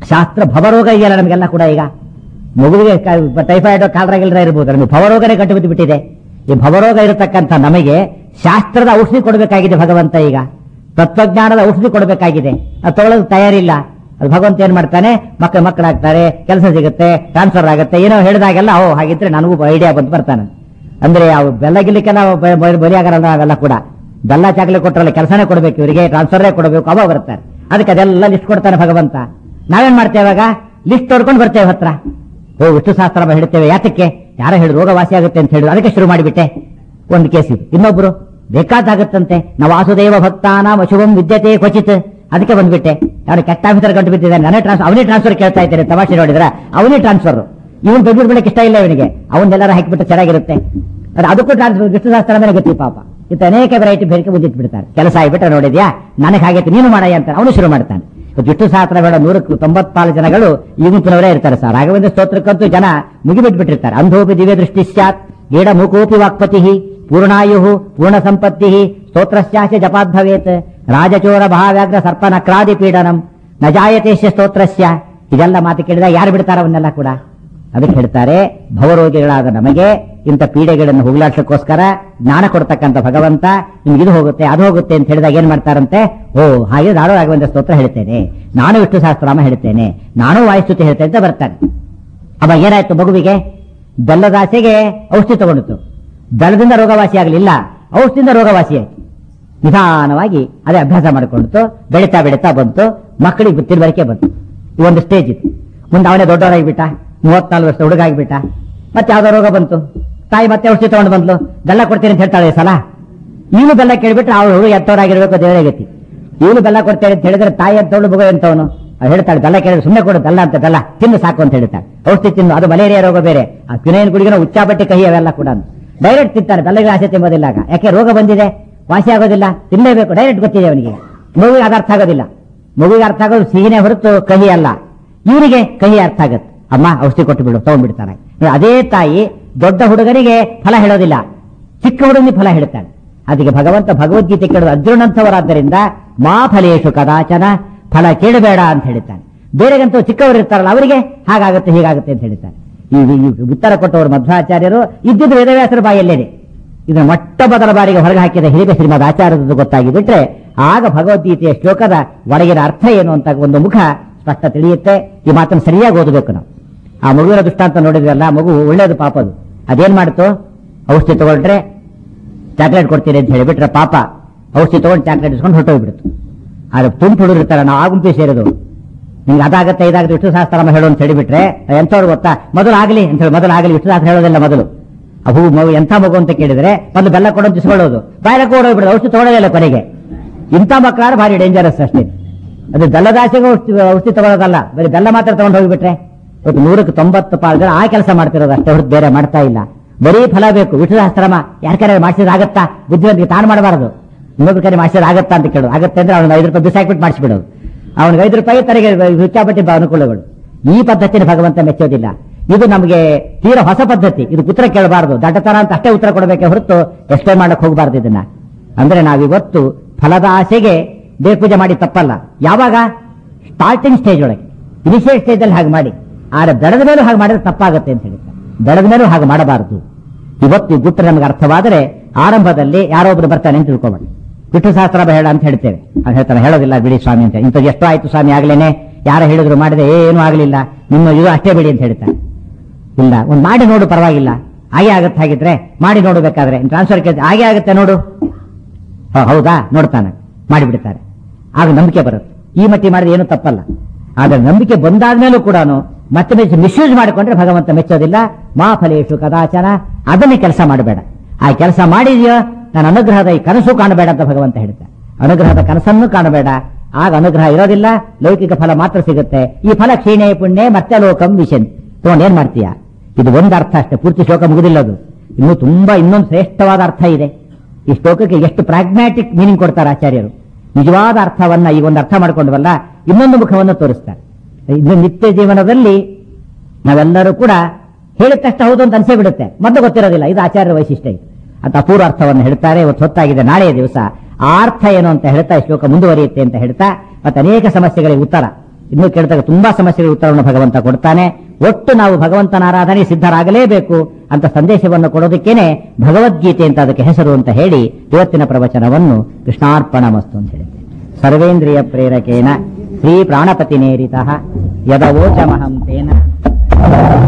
ಶಾಸ್ತ್ರ ಭವರೋಗ ಇದೆಯಲ್ಲ ನಮಗೆಲ್ಲ ಕೂಡ. ಈಗ ಮಗುವಿಗೆ ಟೈಫಾಯ್ಡ್ ಕಾಲರಾಗಿಲ್ರ ಇರ್ಬೋದು, ನಮಗೆ ಭವರೋಗನೇ ಕಟ್ಟಿಬಿದ್ದು ಬಿಟ್ಟಿದೆ. ಈ ಭವರೋಗ ಇರತಕ್ಕಂಥ ನಮಗೆ ಶಾಸ್ತ್ರದ ಔಷಧಿ ಕೊಡಬೇಕಾಗಿದೆ ಭಗವಂತ. ಈಗ ತತ್ವಜ್ಞಾನದ ಔಷಧಿ ಕೊಡಬೇಕಾಗಿದೆ, ಅದು ತಗೊಳ್ಳೋದು ತಯಾರಿಲ್ಲ. ಅದು ಭಗವಂತ ಏನ್ ಮಾಡ್ತಾನೆ, ಮಕ್ಕಳಾಗ್ತಾರೆ, ಕೆಲಸ ಸಿಗುತ್ತೆ, ಟ್ರಾನ್ಸ್ಫರ್ ಆಗುತ್ತೆ, ಏನೋ ಹೇಳಿದಾಗೆಲ್ಲ ಓ ಹಾಗಿದ್ರೆ ನನಗೂ ಐಡಿಯಾ ಬಂದು ಬರ್ತಾನೆ. ಅಂದ್ರೆ ಅವು ಬೆಲ್ಲ ಗಿಲ್ಲಕ್ಕೆಲ್ಲ ಬಲಿಯಾಗಲ್ಲ. ಅವೆಲ್ಲ ಕೂಡ ಬೆಲ್ಲ ಚಾಕ್ಲೇಟ್ ಕೊಟ್ಟರಲ್ಲ, ಕೆಲಸನೇ ಕೊಡಬೇಕು ಇವರಿಗೆ, ಟ್ರಾನ್ಸ್ಫರೇ ಕೊಡಬೇಕು, ಅವಾಗ ಬರ್ತಾರೆ. ಅದಕ್ಕೆ ಅದೆಲ್ಲ ಲಿಸ್ಟ್ ಕೊಡ್ತಾನೆ ಭಗವಂತ. ನಾವೇನ್ ಮಾಡ್ತೇವೆ ಇವಾಗ, ಲಿಸ್ಟ್ ತೊಡ್ಕೊಂಡು ಬರ್ತೇವೆ ಹತ್ರ. ಓ ವಿಷ್ಣು ಸಹಸ್ರ ಹೇಳ್ತೇವೆ, ಯಾತಕ್ಕೆ, ಯಾರ ಹೇಳಿ ರೋಗ ವಾಸಿ ಆಗುತ್ತೆ ಅಂತ ಹೇಳಿ ಅದಕ್ಕೆ ಶುರು ಮಾಡಿಬಿಟ್ಟೆ. ಒಂದು ಕೇಸ್ ಇದು. ಇನ್ನೊಬ್ರು ಬೇಕಾದಾಗತ್ತಂತೆ, ನಾವು ವಾಸುದೇವ ಭಕ್ತಾನ ಅಶುಭಂ ವಿದ್ಯತೆ ಕ್ವಚಿತ್, ಅದಕ್ಕೆ ಬಂದ್ಬಿಟ್ಟೆ. ಅವನು ಕೆಟ್ಟ ಆಫೀಸರ್ ಗಂಟು ಬಿದ್ದಿದ್ದಾನೆ, ಅವನೇ ಟ್ರಾನ್ಸ್ಫರ್ ಕೇಳ್ತಾ ಇದ್ದಾರೆ, ತಮಾಷೆ ನೋಡಿದ್ರ ಅವನೇ ಟ್ರಾನ್ಸ್ಫರ್. ಇವನು ಬೆಂಗಳೂರು ಬೆಳಕ್ಕೆ ಇಷ್ಟ ಇಲ್ಲ ಇವನಿಗೆ, ಅವನ್ನೆಲ್ಲರೂ ಹಾಕಿಬಿಟ್ಟು ಚೆನ್ನಾಗಿರುತ್ತೆ. ಅದಕ್ಕೂ ಟ್ರಾನ್ಸ್ಫರ್ ವಿಷ್ಣು ಸಹಸ್ರ ಮೇಲೆ ಗೊತ್ತಿ ಪಾಪ. ಇಂತ ಅನೇಕ ವೆರೈಟಿ ಬೇರೆ ಮುಂದಿಟ್ಟು ಬಿಡ್ತಾರೆ. ಕೆಲಸ ಆಗಿಬಿಟ್ರೆ ನೋಡಿದ್ಯಾ, ನನಗೆ ಹಾಗೈತೆ ನೀನು ಮಾಡಯ್ಯ ಅಂತ ಅವನು ಶುರು ಮಾಡ್ತಾನೆ. ವಿಷ್ಣು ಸಹಸ್ರ ಬೇಡ 194 ಜನಗಳು ಈಗಿನವರೇ ಇರ್ತಾರೆ ಸರ್. ರಾಘವೇಂದ್ರ ಸ್ತೋತ್ರಕ್ಕಂತೂ ಜನ ಮುಗಿಬಿಟ್ಬಿಟ್ಟಿರ್ತಾರೆ. ಅಂಧೋಪಿ ದಿವ್ಯ ದೃಷ್ಟಿ ಸ್ಯಾತ್ ಗೇಡ ಮೂಕೋಪಿ ವಾಕ್ಪತಿ ಪೂರ್ಣಾಯು ಪೂರ್ಣ ಸಂಪತ್ತಿ ಸ್ತೋತ್ರಸ್ಯಾಸ್ಯ ಜಪಾದ್ಭವೇತ್ ರಾಜಚೋರ ಭಾವ್ಯಾಗ್ರ ಸರ್ಪ ನಕ್ರಾದಿ ಪೀಡನಂ ನ ಜಾಯತೇಶ್ಯ ಸ್ತೋತ್ರಸ್ಯ. ಇದೆಲ್ಲ ಮಾತು ಕೇಳಿದಾಗ ಯಾರು ಬಿಡ್ತಾರ ಅವನ್ನೆಲ್ಲ ಕೂಡ. ಅದಕ್ಕೆ ಹೇಳ್ತಾರೆ, ಭವರೋಗಿಗಳಾದ ನಮಗೆ ಇಂಥ ಪೀಡೆಗಳನ್ನು ಹೋಗ್ಲಾಡ್ಸಕ್ಕೋಸ್ಕರ ಜ್ಞಾನ ಕೊಡ್ತಕ್ಕಂಥ ಭಗವಂತ ನಿಮ್ಗೆ ಇದು ಹೋಗುತ್ತೆ ಅದು ಹೋಗುತ್ತೆ ಅಂತ ಹೇಳಿದಾಗ ಏನ್ ಮಾಡ್ತಾರಂತೆ, ಓ ಹಾಗೆ ನಾನು ರಾಘವೇಂದ್ರ ಸ್ತೋತ್ರ ಹೇಳ್ತೇನೆ, ನಾನು ವಿಷ್ಣು ಸಹಸ್ರನಾಮ ಹೇಳ್ತೇನೆ, ನಾನು ವಾಯುಸ್ತುತಿ ಹೇಳ್ತೇನೆ ಅಂತ ಬರ್ತಾನೆ. ಅವಾಗ ಏನಾಯ್ತು, ಮಗುವಿಗೆ ಬೆಲ್ಲದಾಸೆಗೆ ಔಷಧಿ ತಗೊಂಡಿತ್ತು. ಬೆಲ್ಲದಿಂದ ರೋಗವಾಸಿ ಆಗಲಿಲ್ಲ, ಔಷಧಿಯಿಂದ ರೋಗವಾಸಿ ಆಯ್ತು. ನಿಧಾನವಾಗಿ ಅದೇ ಅಭ್ಯಾಸ ಮಾಡಿಕೊಂಡಿತ್ತು. ಬೆಳೀತಾ ಬೆಳೀತಾ ಬಂತು, ಮಕ್ಕಳಿಗೆ ತಿಳುವಳಿಕೆ ಬಂತು. ಒಂದು ಸ್ಟೇಜ್ ಇತ್ತು. ಮುಂದೆ ಅವನೇ ದೊಡ್ಡವರಾಗಿಬಿಟ್ಟ, 34 ವರ್ಷ ಹುಡುಗ ಆಗಿಬಿಟ್ಟ. ಮತ್ತೆ ಯಾವ್ದೋ ರೋಗ ಬಂತು, ತಾಯಿ ಮತ್ತೆ ಔಷಧಿ ತಗೊಂಡು ಬಂದ್ಲು, ಬೆಲ್ಲ ಕೊಡ್ತೀನಿ ಅಂತ ಹೇಳ್ತಾಳೆ ಸಲ. ಇವನು ಬೆಲ್ಲ ಕೇಳ್ಬಿಟ್ರೆ ಅವ್ರು ಹುಡುಗ ಎತ್ತವರಾಗಿರ್ಬೇಕು, ದೇವರೇ ಗತಿ. ಇವನು ಬೆಲ್ಲ ಕೊಡ್ತೇನೆ ಅಂತ ಹೇಳಿದ್ರೆ ತಾಯಿ ಎತ್ತವಳು ಮಗು ಎಂತವನು ಹೇಳ್ತಾಳೆ, ಬೆಲ್ಲ ಕೇಳಿದ್ರೆ ಸುಮ್ಮನೆ ಕೊಡು, ಬೆಲ್ಲ ಅಂತ ಬೆಲ್ಲ ತಿನ್ನು ಸಾಕು ಅಂತ ಹೇಳ್ತಾಳೆ. ಔಷಧಿ ತಿನ್ನು, ಅದು ಮಲೇರಿಯಾ ರೋಗ ಬೇರೆ, ಆ ಕಿನೇನ್ ಗುಡಿಗಿನ ಉಚ್ಚಾಪಟ್ಟಿ ಕಹಿ ಅವೆಲ್ಲ ಕೂಡ ಡೈರೆಕ್ಟ್ ತಿಂತಾನೆ. ಬೆಲ್ಲಗೆ ಆಸೆ ತಿಂಬೋದಿಲ್ಲ. ಯಾಕೆ ರೋಗ ಬಂದಿದೆ, ವಾಸಿ ಆಗೋದಿಲ್ಲ, ತಿನ್ನಲೇಬೇಕು, ಡೈರೆಕ್ಟ್ ಗೊತ್ತಿದೆ ಅವನಿಗೆ. ಮಗುವಿಗೆ ಅದು ಅರ್ಥ ಆಗೋದಿಲ್ಲ. ಮಗುವಿಗೆ ಅರ್ಥ ಆಗೋದು ಸಿಹಿನೇ ಹೊರತು ಕಹಿ ಅಲ್ಲ. ಇವನಿಗೆ ಕಹಿ ಅರ್ಥ ಆಗತ್ತೆ. ಅಮ್ಮ ಔಷಧಿ ಕೊಟ್ಟು ಬಿಡು, ತಗೊಂಡ್ಬಿಡ್ತಾನೆ. ಅದೇ ತಾಯಿ ದೊಡ್ಡ ಹುಡುಗನಿಗೆ ಫಲ ಹೇಳೋದಿಲ್ಲ, ಚಿಕ್ಕ ಹುಡುಗನಿಗೆ ಫಲ ಹೇಳ್ತಾನೆ. ಅದಕ್ಕೆ ಭಗವಂತ ಭಗವದ್ಗೀತೆ ಕೇಳೋದು ಅರ್ಜುನಂಥವರಾದ್ದರಿಂದ ಮಾ ಫಲೇಶು ಕದಾಚನ, ಫಲ ಕೇಳಬೇಡ ಅಂತ ಹೇಳ್ತಾನೆ. ಬೇರೆಗಂತೂ ಚಿಕ್ಕವರು ಇರ್ತಾರಲ್ಲ ಅವರಿಗೆ ಹಾಗಾಗುತ್ತೆ ಹೀಗಾಗುತ್ತೆ ಅಂತ ಹೇಳ್ತಾನೆ. ಈ ಉತ್ತರ ಕೊಟ್ಟವರು ಮಧ್ವಾಚಾರ್ಯರು ಇದ್ದಿದ್ದು ವೇದವ್ಯಾಸರ ಬಾಯಲ್ಲೇನೆ. ಇದನ್ನು ಮೊಟ್ಟ ಮೊದಲ ಬಾರಿಗೆ ಹೊರಗೆ ಹಾಕಿದ ಹಿರಿಯ ಶ್ರೀಮದ್ ಆಚಾರ್ಯದ್ದು ಗೊತ್ತಾಗಿ ಬಿಟ್ರೆ ಆಗ ಭಗವದ್ಗೀತೆಯ ಶ್ಲೋಕದ ಒಳಗಿನ ಅರ್ಥ ಏನು ಅಂತ ಒಂದು ಮುಖ ಸ್ಪಷ್ಟ ತಿಳಿಯುತ್ತೆ. ಈ ಮಾತನ್ನು ಸರಿಯಾಗಿ ಓದಬೇಕು ನಾವು. ಆ ಮಗುವಿನ ದೃಷ್ಟಾಂತ ನೋಡಿದ್ರಲ್ಲ, ಮಗು ಒಳ್ಳೇದು ಪಾಪದು. ಅದೇನ್ ಮಾಡ್ತು, ಔಷಧಿ ತಗೊಂಡ್ರೆ ಚಾಕ್ಲೇಟ್ ಕೊಡ್ತೀರಿ ಅಂತ ಹೇಳಿಬಿಟ್ರೆ ಪಾಪ ಔಷಧಿ ತಗೊಂಡು ಚಾಕ್ಲೇಟ್ ಇಸ್ಕೊಂಡು ಹೊರಟೋಗ್ಬಿಡ್ತು. ಆದ್ರೆ ತುಂಬ ಹುಡುಗರು ಇರ್ತಾರೆ, ನಾವು ಆ ಗುಂಪಿ ಸೇರಿದು, ನಿಮ್ಗೆ ಅದಾಗತ್ತೆ ಇದಾಗುತ್ತೆ ವಿಷ್ಣು ಸಹಸ್ರನಾಮ ಹೇಳು ಅಂತ ಹೇಳಿಬಿಟ್ರೆ ಎಂಥವ್ರು ಗೊತ್ತಾ, ಮೊದಲು ಆಗಲಿ ಅಂತ ಹೇಳಿ ಮೊದಲಾಗಲಿ ವಿಷ್ಣು ಸಹಸ್ರ ಹೇಳೋದಿಲ್ಲ. ಮೊದಲು ಅವು ಮಗು ಎಂಥ ಮಗು ಅಂತ ಕೇಳಿದ್ರೆ ಮೊದಲು ಬೆಲ್ಲ ಕೊಡೋದು ತಿಸ್ಕೊಳ್ಳೋದು, ಬಾಯಕ್ಕೆ ಓಡೋಗ್ಬಿಡೋದು, ಔಷಧಿ ತಗೊಳ್ಳೋದಿಲ್ಲ ಕೊನೆಗೆ. ಇಂಥ ಮಕ್ಕಳಾದ್ರೆ ಭಾರಿ ಡೇಂಜರಸ್ ಅಷ್ಟೇ. ಅದು ಬೆಲ್ಲದಾಸೆಗೆ ಔಷಧಿ ತಗೊಳ್ಳೋದಲ್ಲ, ಬರೀ ಬೆಲ್ಲ ಮಾತ್ರ ತಗೊಂಡು ಹೋಗಿಬಿಟ್ರೆ ಇವತ್ತು 190 ಜನ ಆ ಕೆಲಸ ಮಾಡ್ತಿರೋದು ಅಷ್ಟೇ ಹೊರತು ಬೇರೆ ಮಾಡ್ತಾ ಇಲ್ಲ. ಬರೀ ಫಲ ಬೇಕು. ವಿಷ್ಣು ಸಹಸ್ರನಾಮ ಯಾರ ಕರೆ ಮಾಡಿಸಿದಾಗತ್ತಾ, ಬುದ್ಧಿವಂತಿಗೆ ತಾನು ಮಾಡಬಾರದು, ಇನ್ನೊಬ್ರು ಕರೆ ಮಾಡಿಸಿದಾಗತ್ತಾ ಅಂತ ಕೇಳೋದು. ಆಗತ್ತೆ ಅಂದ್ರೆ ಅವ್ನಿಗೆ 5 ರೂಪಾಯಿ ಬಿಸಾಕ್ಬಿಟ್ಟು ಮಾಡಿಸ್ಬಿಡೋದು, ಅವನಿಗೆ 5 ರೂಪಾಯಿ ತನಗೆ ಹುಚ್ಚಾಪಟ್ಟಿ ಅನುಕೂಲಗಳು. ಈ ಪದ್ಧತಿನ ಭಗವಂತ ಮೆಚ್ಚೋದಿಲ್ಲ. ಇದು ನಮಗೆ ತೀರಾ ಹೊಸ ಪದ್ಧತಿ. ಇದು ಉತ್ತರ ಕೇಳಬಾರದು, ದಡ್ಡತನ ಅಂತ ಅಷ್ಟೇ ಉತ್ತರ ಕೊಡಬೇಕೆ ಹೊರತು ಎಷ್ಟೇ ಮಾಡಕ್ ಹೋಗಬಾರ್ದು ಇದನ್ನ. ಅಂದ್ರೆ ನಾವಿವತ್ತು ಫಲದ ಆಸೆಗೆ ದೇವ ಪೂಜೆ ಮಾಡಿ ತಪ್ಪಲ್ಲ. ಯಾವಾಗ ಸ್ಟಾರ್ಟಿಂಗ್ ಸ್ಟೇಜ್ ಒಳಗೆ, ಇನಿಷಿಯಲ್ ಸ್ಟೇಜ್ ಅಲ್ಲಿ ಹಾಗೆ ಮಾಡಿ, ಆದ್ರೆ ಬೆಳೆದ ಮೇಲೂ ಹಾಗೆ ಮಾಡಿದ್ರೆ ತಪ್ಪಾಗುತ್ತೆ ಅಂತ ಹೇಳ್ತಾರೆ. ಬೆಳೆದ ಮೇಲೂ ಹಾಗೆ ಮಾಡಬಾರದು. ಇವತ್ತು ಈ ಗುಟ್ಟ ನಮಗೆ ಅರ್ಥವಾದರೆ ಆರಂಭದಲ್ಲಿ ಯಾರೋ ಒಬ್ರು ಬರ್ತಾನೆ ಅಂತ ತಿಳ್ಕೊಬೇಡಿ. ವಿಷ್ಣು ಸಹಸ್ರ ಹೇಳ ಅಂತ ಹೇಳ್ತೇವೆ, ಅವ್ನು ಹೇಳ್ತಾನೆ ಹೇಳೋದಿಲ್ಲ ಬಿಡಿ ಸ್ವಾಮಿ ಅಂತ. ಇಂಥದ್ದು ಎಷ್ಟೋ ಆಯ್ತು ಸ್ವಾಮಿ ಆಗ್ಲೇನೆ, ಯಾರ ಹೇಳಿದ್ರು ಮಾಡಿದೆ ಏನೂ ಆಗಲಿಲ್ಲ, ನಿಮ್ಮ ಇದು ಅಷ್ಟೇ ಬಿಡಿ ಅಂತ ಹೇಳ್ತಾನೆ. ಇಲ್ಲ, ಒಂದು ಮಾಡಿ ನೋಡು ಪರವಾಗಿಲ್ಲ, ಹಾಗೆ ಆಗತ್ತೆ. ಹಾಗಿದ್ರೆ ಮಾಡಿ ನೋಡಬೇಕಾದ್ರೆ ಟ್ರಾನ್ಸ್ಫರ್ ಕೇಳ್ತಾರೆ, ಹಾಗೆ ಆಗುತ್ತೆ ನೋಡು, ಹೌದಾ ನೋಡ್ತಾನೆ, ಮಾಡಿಬಿಡ್ತಾರೆ. ಆಗ ನಂಬಿಕೆ ಬರುತ್ತೆ. ಈ ಮಟ್ಟಿ ಮಾಡಿದ್ರೆ ಏನು ತಪ್ಪಲ್ಲ. ಆದ್ರೆ ನಂಬಿಕೆ ಬಂದಾದ್ಮೇಲೂ ಕೂಡ ಮತ್ತೆ ಮಿಸ್ಯೂಸ್ ಮಾಡಿಕೊಂಡ್ರೆ ಭಗವಂತ ಮೆಚ್ಚೋದಿಲ್ಲ. ಮಾ ಫಲೇಶು ಕದಾಚನ, ಅದನ್ನೇ ಕೆಲಸ ಮಾಡಬೇಡ. ಆ ಕೆಲಸ ಮಾಡಿದ್ಯೋ ನಾನು ಅನುಗ್ರಹದ ಈ ಕನಸು ಕಾಣಬೇಡ ಅಂತ ಭಗವಂತ ಹೇಳ್ತಾರೆ. ಅನುಗ್ರಹದ ಕನಸನ್ನು ಕಾಣಬೇಡ, ಆಗ ಅನುಗ್ರಹ ಇರೋದಿಲ್ಲ, ಲೌಕಿಕ ಫಲ ಮಾತ್ರ ಸಿಗುತ್ತೆ. ಈ ಫಲ ಕ್ಷೀಣೆ ಪುಣ್ಯ ಮತ್ತೆ ಲೋಕಂ ವಿಷನ್ ತಗೊಂಡು ಏನ್ ಮಾಡ್ತೀಯ. ಇದು ಒಂದು ಅರ್ಥ ಅಷ್ಟೇ, ಪೂರ್ತಿ ಶ್ಲೋಕ ಮುಗಿದಿಲ್ಲದು. ಇನ್ನು ತುಂಬಾ ಇನ್ನೊಂದು ಶ್ರೇಷ್ಠವಾದ ಅರ್ಥ ಇದೆ. ಈ ಶ್ಲೋಕಕ್ಕೆ ಎಷ್ಟು ಪ್ರಾಗ್ಮ್ಯಾಟಿಕ್ ಮೀನಿಂಗ್ ಕೊಡ್ತಾರೆ ಆಚಾರ್ಯರು. ನಿಜವಾದ ಅರ್ಥವನ್ನ ಈ ಒಂದು ಅರ್ಥ ಮಾಡ್ಕೊಂಡವಲ್ಲ, ಇನ್ನೊಂದು ಮುಖವನ್ನು ತೋರಿಸ್ತಾರೆ. ಇದು ನಿತ್ಯ ಜೀವನದಲ್ಲಿ ನಾವೆಲ್ಲರೂ ಕೂಡ ಹೇಳಿದ ತಕ್ಷಣ ಹೌದು ಅಂತ ಅನ್ಸೇ ಬಿಡುತ್ತೆ, ಮೊದಲು ಗೊತ್ತಿರೋದಿಲ್ಲ. ಇದು ಆಚಾರ್ಯರ ವೈಶಿಷ್ಟ್ಯ. ಅಂತ ಅಪೂರ್ವ ಅರ್ಥವನ್ನು ಹೇಳ್ತಾರೆ. ಇವತ್ತು ಹೊತ್ತಾಗಿದೆ, ನಾಳೆಯ ದಿವಸ ಆ ಅರ್ಥ ಏನು ಅಂತ ಹೇಳ್ತಾ ಶ್ಲೋಕ ಮುಂದುವರಿಯುತ್ತೆ ಅಂತ ಹೇಳ್ತಾ ಮತ್ತೆ ಅನೇಕ ಸಮಸ್ಯೆಗಳಿಗೆ ಉತ್ತರ. ಇನ್ನೂ ಕೇಳಿದಾಗ ತುಂಬಾ ಸಮಸ್ಯೆಗಳ ಉತ್ತರವನ್ನು ಭಗವಂತ ಕೊಡ್ತಾನೆ. ಒಟ್ಟು ನಾವು ಭಗವಂತನ ಆರಾಧನೆ ಸಿದ್ಧರಾಗಲೇಬೇಕು ಅಂತ ಸಂದೇಶವನ್ನು ಕೊಡೋದಕ್ಕೇನೆ ಭಗವದ್ಗೀತೆ ಅಂತ ಅದಕ್ಕೆ ಹೆಸರು ಅಂತ ಹೇಳಿ ಇವತ್ತಿನ ಪ್ರವಚನವನ್ನು ಕೃಷ್ಣಾರ್ಪಣಮಸ್ತು ಅಂತ ಹೇಳಿ ಸರ್ವೇಂದ್ರಿಯ ಪ್ರೇರಕೇನ ಶ್ರೀ ಪ್ರಾಣಪತಿ ನೇರಿತಃ ಯದವೋಚಮಹಂ ತೇನ